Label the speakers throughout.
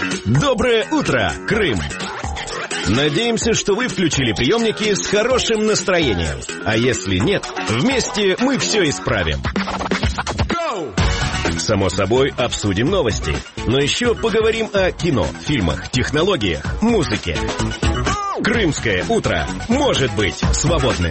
Speaker 1: Доброе утро, Крым! Надеемся, что вы включили приемники с хорошим настроением. А если нет, вместе мы все исправим. Само собой, обсудим новости. Но еще поговорим о кино, фильмах, технологиях, музыке. Крымское утро может быть свободным.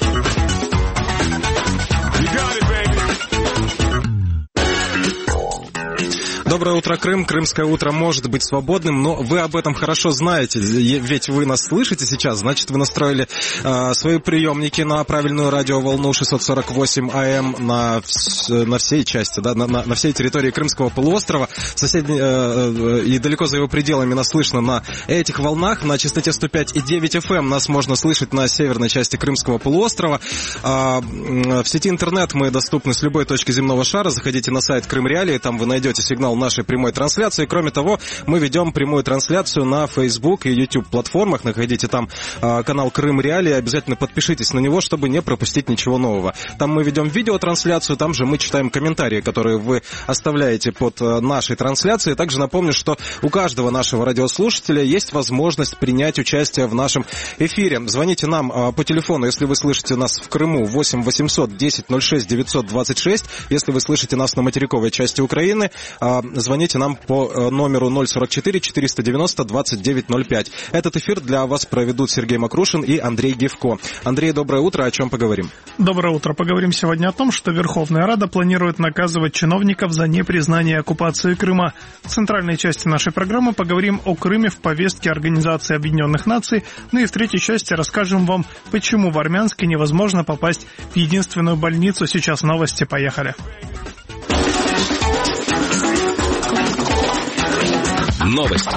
Speaker 2: Доброе утро, Крым. Крымское утро может быть свободным, но вы об этом хорошо знаете, ведь вы нас слышите сейчас, значит, вы настроили свои приемники на правильную радиоволну 648 АМ на всей части, да, на всей территории Крымского полуострова. И далеко за его пределами нас слышно на этих волнах, на частоте 105,9 FM. Нас можно слышать на северной части Крымского полуострова. В сети интернет мы доступны с любой точки земного шара. Заходите на сайт Крым Реалии, там вы найдете сигнал нашей прямой трансляции. Кроме того, мы ведем прямую трансляцию на Facebook и YouTube платформах. Находите там канал Крым Реалии. Обязательно подпишитесь на него, чтобы не пропустить ничего нового. Там мы ведем видеотрансляцию, там же мы читаем комментарии, которые вы оставляете под нашей трансляцией. Также напомню, что у каждого нашего радиослушателя есть возможность принять участие в нашем эфире. Звоните нам по телефону, если вы слышите нас в Крыму, 8 800 10 06 926. Если вы слышите нас на материковой части Украины, звоните нам по номеру 044 490 2905. Этот эфир для вас проведут Сергей Макрушин и Андрей Гевко. Андрей, доброе утро. О чем поговорим?
Speaker 3: Доброе утро. Поговорим сегодня о том, что Верховная Рада планирует наказывать чиновников за непризнание оккупации Крыма. В центральной части нашей программы поговорим о Крыме в повестке Организации Объединенных Наций. Ну и в третьей части расскажем вам, почему в Армянске невозможно попасть в единственную больницу. Сейчас новости. Поехали.
Speaker 1: Новости.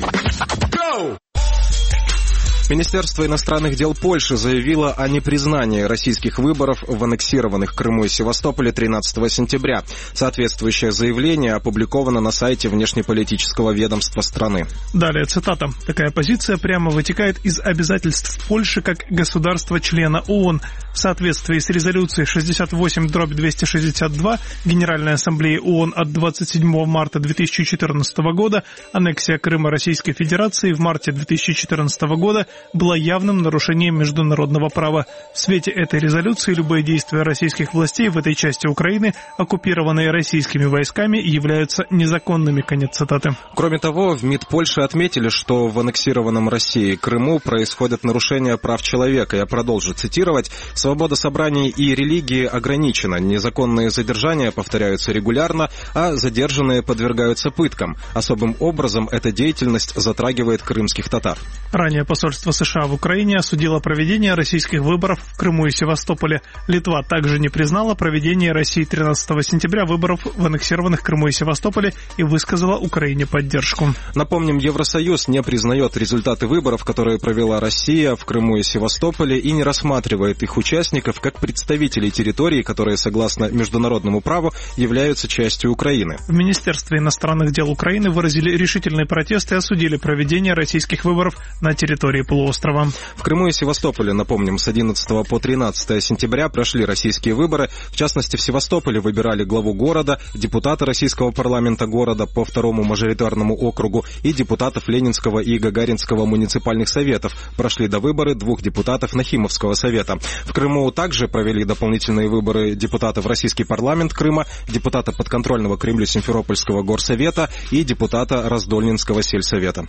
Speaker 2: Министерство иностранных дел Польши заявило о непризнании российских выборов в аннексированных Крыму и Севастополе 13 сентября. Соответствующее заявление опубликовано на сайте внешнеполитического ведомства страны.
Speaker 3: Далее цитата. Такая позиция прямо вытекает из обязательств Польши как государства-члена ООН. В соответствии с резолюцией 68/262 Генеральной Ассамблеи ООН от 27 марта 2014 года аннексия Крыма Российской Федерации в марте 2014 года была явным нарушением международного права. В свете этой резолюции любые действия российских властей в этой части Украины, оккупированные российскими войсками, являются незаконными. Конец цитаты.
Speaker 2: Кроме того, в МИД Польши отметили, что в аннексированном Россией Крыму происходят нарушения прав человека. Я продолжу цитировать. Свобода собраний и религии ограничена. Незаконные задержания повторяются регулярно, а задержанные подвергаются пыткам. Особым образом эта деятельность затрагивает крымских татар.
Speaker 3: Ранее посольство США в Украине осудило проведение российских выборов в Крыму и Севастополе. Литва также не признала проведение России 13 сентября выборов в аннексированных Крыму и Севастополе и высказала Украине поддержку.
Speaker 2: Напомним, Евросоюз не признает результаты выборов, которые провела Россия в Крыму и Севастополе, и не рассматривает их участников как представителей территорий, которые, согласно международному праву, являются частью Украины.
Speaker 3: В Министерстве иностранных дел Украины выразили решительный протест и осудили проведение российских выборов на территории полуострова.
Speaker 2: В Крыму и Севастополе, напомним, с 11 по 13 сентября прошли российские выборы. В частности, в Севастополе выбирали главу города, депутата российского парламента города по второму мажоритарному округу и депутатов Ленинского и Гагаринского муниципальных советов. Прошли до выборы 2 депутатов Нахимовского совета. В Крыму также провели дополнительные выборы депутата в Российский парламент Крыма, депутата подконтрольного Кремлю Симферопольского горсовета и депутата Раздольнинского сельсовета.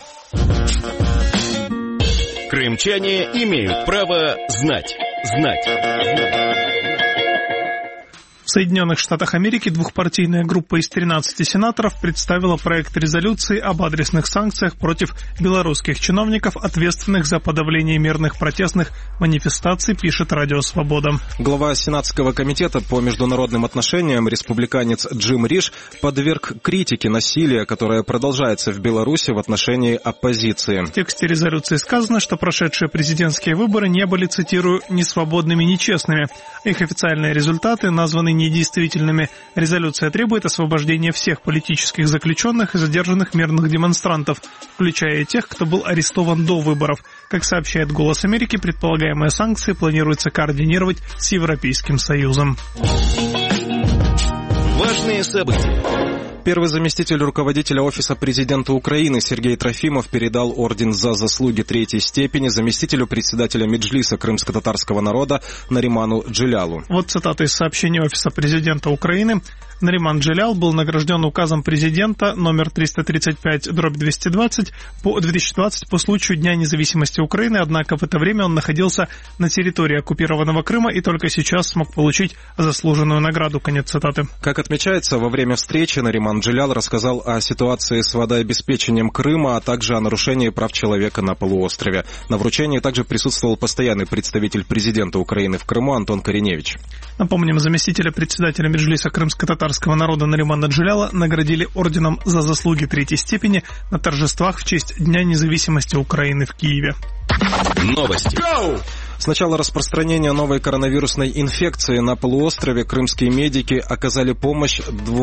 Speaker 1: Крымчане имеют право знать.
Speaker 3: В Соединенных Штатах Америки двухпартийная группа из 13 сенаторов представила проект резолюции об адресных санкциях против белорусских чиновников, ответственных за подавление мирных протестных манифестаций, пишет Радио Свобода.
Speaker 2: Глава Сенатского комитета по международным отношениям, республиканец Джим Риш, подверг критике насилия, которое продолжается в Беларуси в отношении оппозиции.
Speaker 3: В тексте резолюции сказано, что прошедшие президентские выборы не были, цитирую, «ни свободными, ни честными». Их официальные результаты названы недействительными. Резолюция требует освобождения всех политических заключенных и задержанных мирных демонстрантов, включая и тех, кто был арестован до выборов. Как сообщает «Голос Америки», предполагаемые санкции планируется координировать с Европейским Союзом.
Speaker 1: Важные события.
Speaker 2: Первый заместитель руководителя Офиса президента Украины Сергей Трофимов передал орден за заслуги 3-й степени заместителю председателя Меджлиса крымско-татарского народа Нариману Джилялу.
Speaker 3: Вот цитата из сообщения Офиса президента Украины. Нариман Джилял был награжден указом президента номер 335/220 по 2020 по случаю Дня независимости Украины, однако в это время он находился на территории оккупированного Крыма и только сейчас смог получить заслуженную награду. Конец цитаты.
Speaker 2: Как отмечается, во время встречи Нариман Джилял рассказал о ситуации с водообеспечением Крыма, а также о нарушении прав человека на полуострове. На вручении также присутствовал постоянный представитель президента Украины в Крыму Антон Кореневич.
Speaker 3: Напомним, заместителя председателя Меджлиса крымско-татарского народа Наримана Джиляла наградили орденом за заслуги 3-й степени на торжествах в честь Дня независимости Украины в Киеве.
Speaker 1: Новости.
Speaker 2: С начала распространения новой коронавирусной инфекции на полуострове крымские медики оказали помощь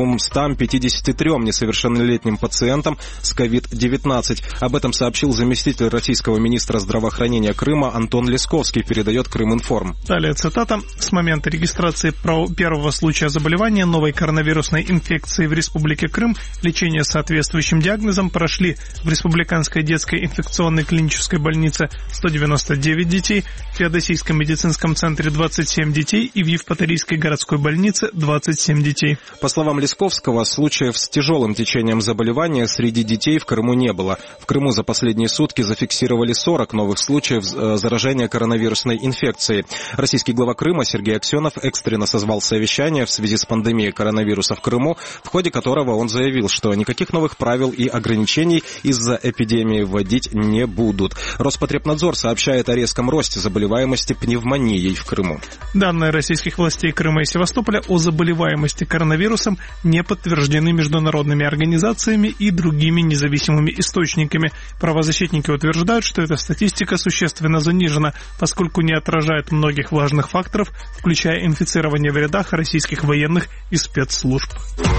Speaker 2: 253 несовершеннолетним пациентам с COVID-19. Об этом сообщил заместитель российского министра здравоохранения Крыма Антон Лесковский, передает Крыминформ.
Speaker 3: Далее цитата. С момента регистрации первого случая заболевания новой коронавирусной инфекции в Республике Крым лечение с соответствующим диагнозом прошли в Республиканской детской инфекционной клинической больнице 199 детей, в Феодосийском медицинском центре 27 детей и в Евпаторийской городской больнице 27 детей.
Speaker 2: По словам Лесковского, случаев с тяжелым течением заболевания среди детей в Крыму не было. В Крыму за последние сутки зафиксировали 40 новых случаев заражения коронавирусной инфекцией. Российский глава Крыма Сергей Аксенов экстренно созвал совещание в связи с пандемией коронавируса в Крыму, в ходе которого он заявил, что никаких новых правил и ограничений из-за эпидемии вводить не будут. Роспотребнадзор сообщает о резком росте заболеваемости пневмонией в Крыму.
Speaker 3: Данные российских властей Крыма и Севастополя о заболеваемости коронавирусом не подтверждены международными организациями и другими независимыми источниками. Правозащитники утверждают, что эта статистика существенно занижена, поскольку не отражает многих важных факторов, включая инфицирование в рядах российских военных и спецслужб.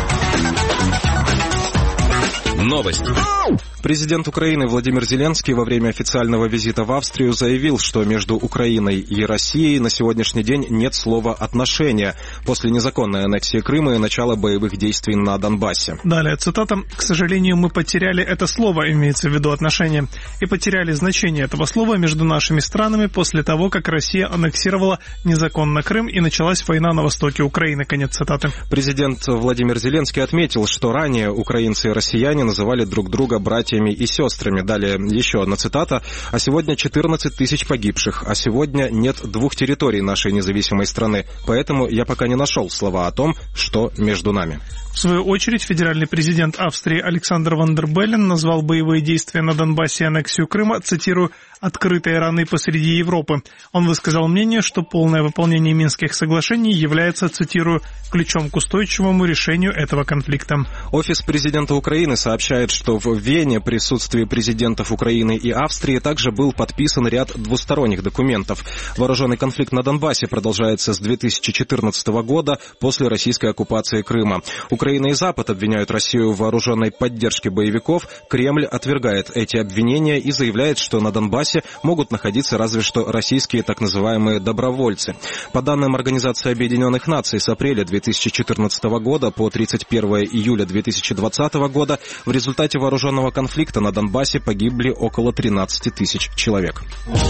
Speaker 1: Новости.
Speaker 2: Президент Украины Владимир Зеленский во время официального визита в Австрию заявил, что между Украиной и Россией на сегодняшний день нет слова «отношения» после незаконной аннексии Крыма и начала боевых действий на Донбассе.
Speaker 3: Далее цитата. «К сожалению, мы потеряли это слово», имеется в виду отношения, и потеряли значение этого слова между нашими странами после того, как Россия аннексировала незаконно Крым и началась война на востоке Украины». Конец цитаты.
Speaker 2: Президент Владимир Зеленский отметил, что ранее украинцы и россияне называли друг друга братьями и сестрами. Далее еще одна цитата. «А сегодня 14 тысяч погибших, а сегодня нет 2 территорий нашей независимой страны. Поэтому я пока не нашел слова о том, что между нами».
Speaker 3: В свою очередь, федеральный президент Австрии Александр Ван дер Беллен назвал боевые действия на Донбассе и аннексию Крыма, цитирую, «открытой раной посреди Европы». Он высказал мнение, что полное выполнение Минских соглашений является, цитирую, «ключом к устойчивому решению этого конфликта».
Speaker 2: Офис президента Украины сообщает, что в Вене в присутствии президентов Украины и Австрии также был подписан ряд двусторонних документов. Вооруженный конфликт на Донбассе продолжается с 2014 года после российской оккупации Крыма. Украина и Запад обвиняют Россию в вооруженной поддержке боевиков. Кремль отвергает эти обвинения и заявляет, что на Донбассе могут находиться разве что российские так называемые добровольцы. По данным Организации Объединенных Наций, с апреля 2014 года по 31 июля 2020 года в результате вооруженного конфликта на Донбассе погибли около 13 тысяч человек.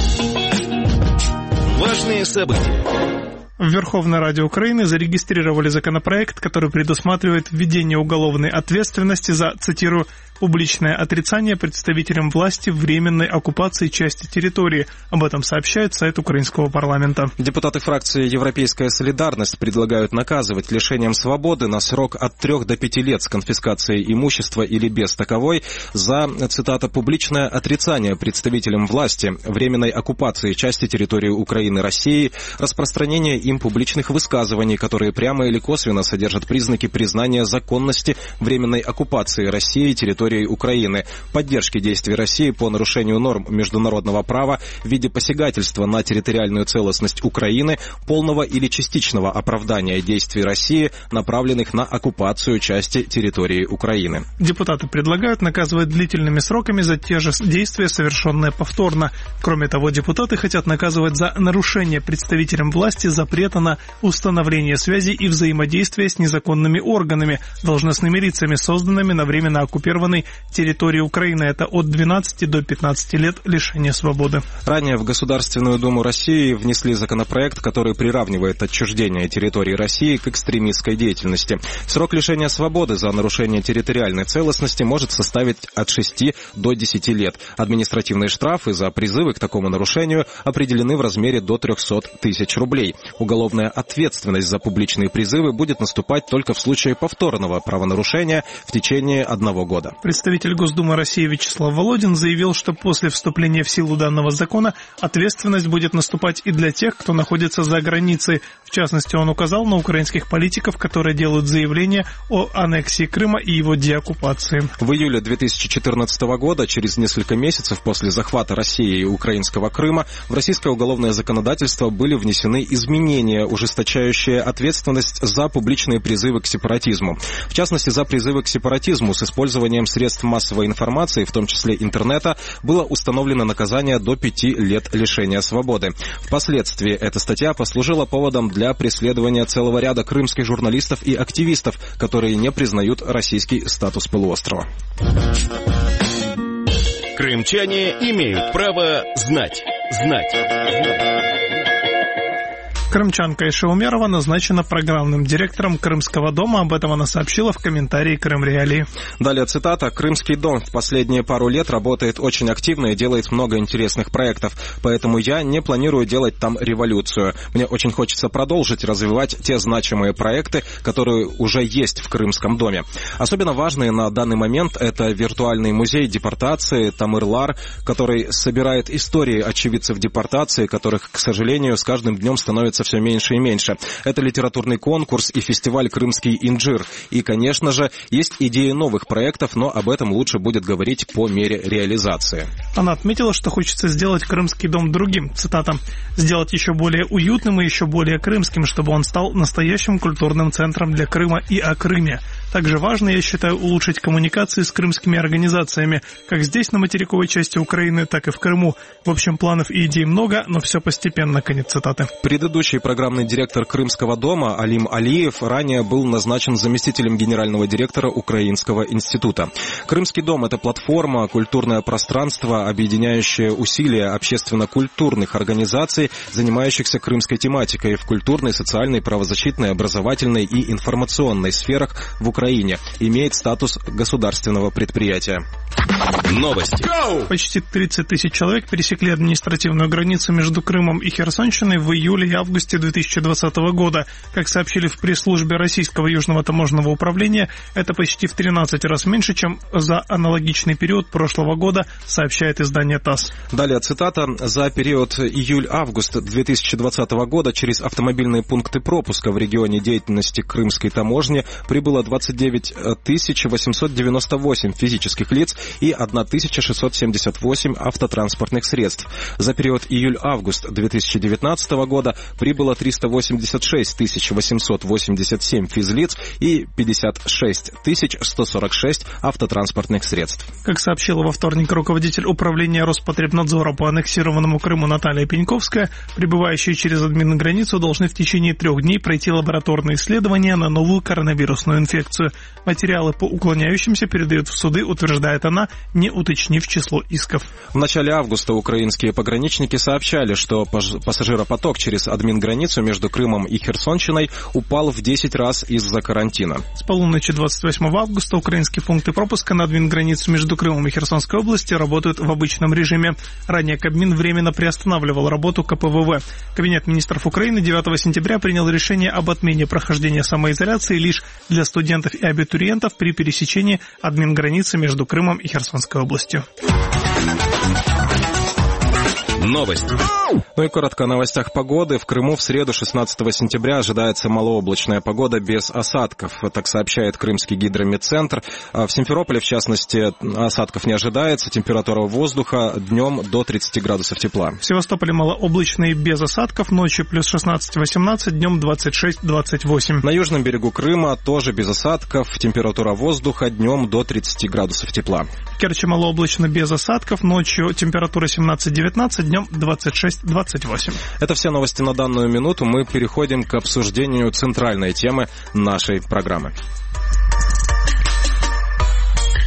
Speaker 1: Важные события.
Speaker 3: В Верховной Раде Украины зарегистрировали законопроект, который предусматривает введение уголовной ответственности за, цитирую, «публичное отрицание представителям власти временной оккупации части территории». Об этом сообщает сайт украинского парламента.
Speaker 2: Депутаты фракции «Европейская солидарность» предлагают наказывать лишением свободы на срок от 3 до 5 лет с конфискацией имущества или без таковой за, цитата, «публичное отрицание представителям власти временной оккупации части территории Украины России, распространение им публичных высказываний, которые прямо или косвенно содержат признаки признания законности временной оккупации России территории Украины, поддержки действий России по нарушению норм международного права в виде посягательства на территориальную целостность Украины, полного или частичного оправдания действий России, направленных на оккупацию части территории Украины».
Speaker 3: Депутаты предлагают наказывать длительными сроками за те же действия, совершенные повторно. Кроме того, депутаты хотят наказывать за нарушение представителям власти запрета запрета на установление связи и взаимодействия с незаконными органами, должностными лицами, созданными на временно оккупированной территории Украины. Это от 12 до 15 лет лишения свободы.
Speaker 2: Ранее в Государственную Думу России внесли законопроект, который приравнивает отчуждение территории России к экстремистской деятельности. Срок лишения свободы за нарушение территориальной целостности может составить от 6 до 10 лет. Административные штрафы за призывы к такому нарушению определены в размере до 300 тысяч рублей. Уголовная ответственность за публичные призывы будет наступать только в случае повторного правонарушения в течение 1 года.
Speaker 3: Представитель Госдумы России Вячеслав Володин заявил, что после вступления в силу данного закона ответственность будет наступать и для тех, кто находится за границей. В частности, он указал на украинских политиков, которые делают заявление о аннексии Крыма и его деоккупации.
Speaker 2: В июле 2014 года, через несколько месяцев после захвата России и украинского Крыма, в российское уголовное законодательство были внесены изменения, ужесточающие ответственность за публичные призывы к сепаратизму. В частности, за призывы к сепаратизму с использованием средств массовой информации, в том числе интернета, было установлено наказание до 5 лет лишения свободы. Впоследствии эта статья послужила поводом для преследования целого ряда крымских журналистов и активистов, которые не признают российский статус полуострова.
Speaker 1: Крымчане имеют право знать.
Speaker 3: Крымчанка Иша Умерова назначена программным директором Крымского дома. Об этом она сообщила в комментарии Крым Реалии.
Speaker 2: Далее цитата. «Крымский дом в последние пару лет работает очень активно и делает много интересных проектов, поэтому я не планирую делать там революцию. Мне очень хочется продолжить развивать те значимые проекты, которые уже есть в Крымском доме. Особенно важные на данный момент это виртуальный музей депортации Тамыр-Лар, который собирает истории очевидцев депортации, которых, к сожалению, с каждым днем становится все меньше и меньше. Это литературный конкурс и фестиваль «Крымский инжир». И, конечно же, есть идеи новых проектов, но об этом лучше будет говорить по мере реализации».
Speaker 3: Она отметила, что хочется сделать Крымский дом другим. Цитата. «Сделать еще более уютным и еще более крымским, чтобы он стал настоящим культурным центром для Крыма и о Крыме. Также важно, я считаю, улучшить коммуникации с крымскими организациями, как здесь, на материковой части Украины, так и в Крыму. В общем, планов и идей много, но все постепенно». Конец цитаты.
Speaker 2: Предыдущий программный директор Крымского дома Алим Алиев ранее был назначен заместителем генерального директора Украинского института. Крымский дом – это платформа, культурное пространство, объединяющее усилия общественно-культурных организаций, занимающихся крымской тематикой в культурной, социальной, правозащитной, образовательной и информационной сферах в Украине. Имеет статус государственного предприятия.
Speaker 1: Новости.
Speaker 3: Почти 30 тысяч человек пересекли административную границу между Крымом и Херсонщиной в июле и августе 2020 года. Как сообщили в пресс-службе Российского южного таможенного управления, это почти в 13 раз меньше, чем за аналогичный период прошлого года, сообщает издание ТАСС.
Speaker 2: Далее цитата. «За период июль-август 2020 года через автомобильные пункты пропуска в регионе деятельности крымской таможни прибыло 29 898 физических лиц и 1678 автотранспортных средств. За период июль-август 2019 года прибыло 386 887 физлиц и 56 146 автотранспортных средств».
Speaker 3: Как сообщила во вторник руководитель управления Роспотребнадзора по аннексированному Крыму Наталья Пеньковская, прибывающие через админграницу должны в течение 3 дней пройти лабораторные исследования на новую коронавирусную инфекцию. Материалы по уклоняющимся передают в суды, утверждает она, не уточнив число исков.
Speaker 2: В начале августа украинские пограничники сообщали, что пассажиропоток через админграницу между Крымом и Херсонщиной упал в 10 раз из-за карантина.
Speaker 3: С полуночи 28 августа украинские пункты пропуска на админграницу между Крымом и Херсонской областью работают в обычном режиме. Ранее Кабмин временно приостанавливал работу КПВВ. Кабинет министров Украины 9 сентября принял решение об отмене прохождения самоизоляции лишь для студентов и абитуриентов при пересечении админграницы между Крымом и Херсонской областью.
Speaker 1: Новости.
Speaker 2: Ну и коротко о новостях погоды. В Крыму в среду 16 сентября ожидается малооблачная погода без осадков. Так сообщает Крымский гидрометцентр. В Симферополе, в частности, осадков не ожидается. Температура воздуха днем до 30 градусов тепла.
Speaker 3: В Севастополе малооблачно и без осадков. Ночью плюс 16-18, днем 26-28.
Speaker 2: На южном берегу Крыма тоже без осадков. Температура воздуха днем до 30 градусов тепла.
Speaker 3: Керчи малооблачно без осадков. Ночью температура 17-19, днем 26-28.
Speaker 2: Это все новости на данную минуту. Мы переходим к обсуждению центральной темы нашей программы.